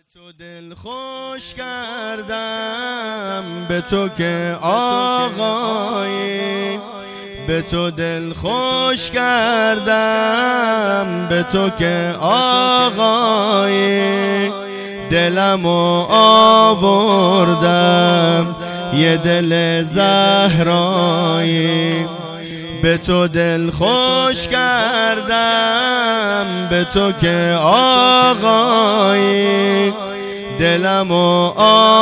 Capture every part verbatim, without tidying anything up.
تو دل خوش کردم به تو که آقایی، به تو دل خوش کردم به تو که آقایی، دلمو آوردم یه دل زهرایی، به تو دل خوش کردم به تو که آقایی، دلمو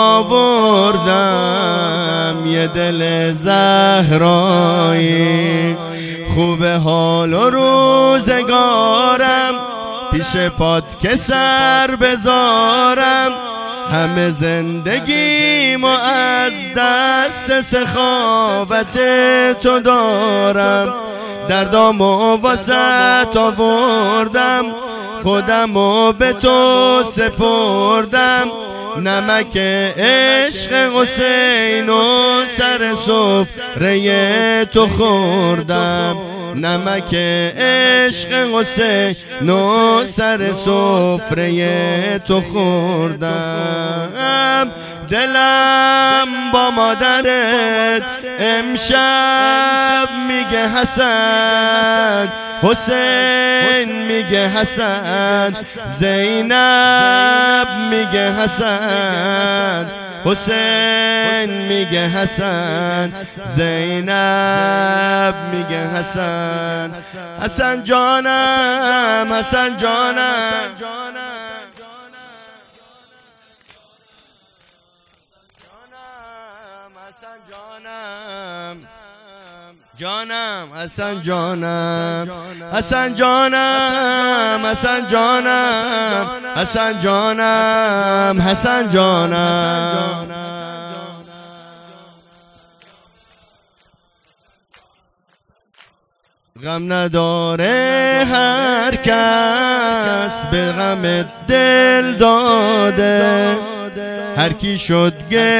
آوردم یه دل زهرایی. خوب حال و روزگارم پیش پات که سر بذارم، همه زندگیمو از دست سخاوت تو دارم، دردامو واسط آوردم خودمو به تو سپردم، نمک عشق حسین و سر سفره تو خوردم، نمک عشق حسین و سر سفره تو خوردم. دلم با مادرت امشب میگه حسن، حسین میگه حسن، زینب میگه حسن، حسین میگه حسن، زینب میگه حسن. حسن جانم، حسن جانم، حسن جانم، جانم حسن جانم، حسن جانم، حسن جانم، حسن جانم، حسن جانم. غم نداره هر کس به غم دل داده، هر کی شد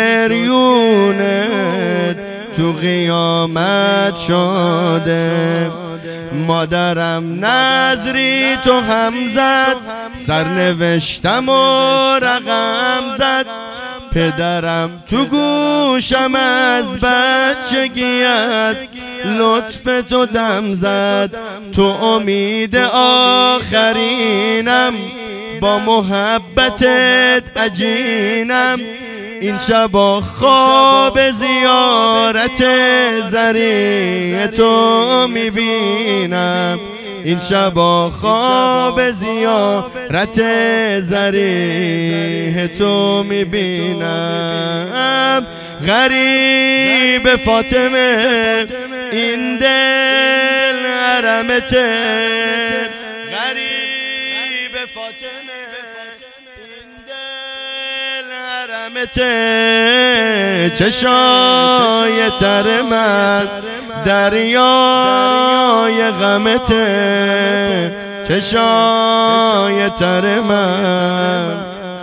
گریونت تو قیامت شده. مادرم نظری تو هم زد، سرنوشتم و رقم زد، پدرم تو گوشم از بچگی از لطف تو دم زد. تو امید آخرینم، با محبتت عجینم، این شبا خواب زیارت زریع تو میبینم، این شبا خواب زیارت زریع تو میبینم. غریب فاطمه این دل حرمته، غریب فاطمه این دل حرمته، چشای تر من دریای غمته، چشای تر من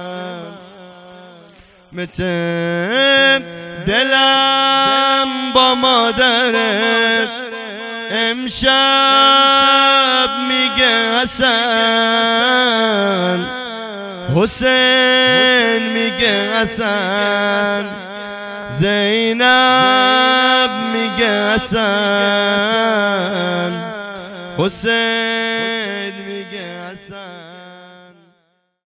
مته. دلم با مادرت امشب میگه حسن، حسین میگه حسن، زینب میگه حسن، حسین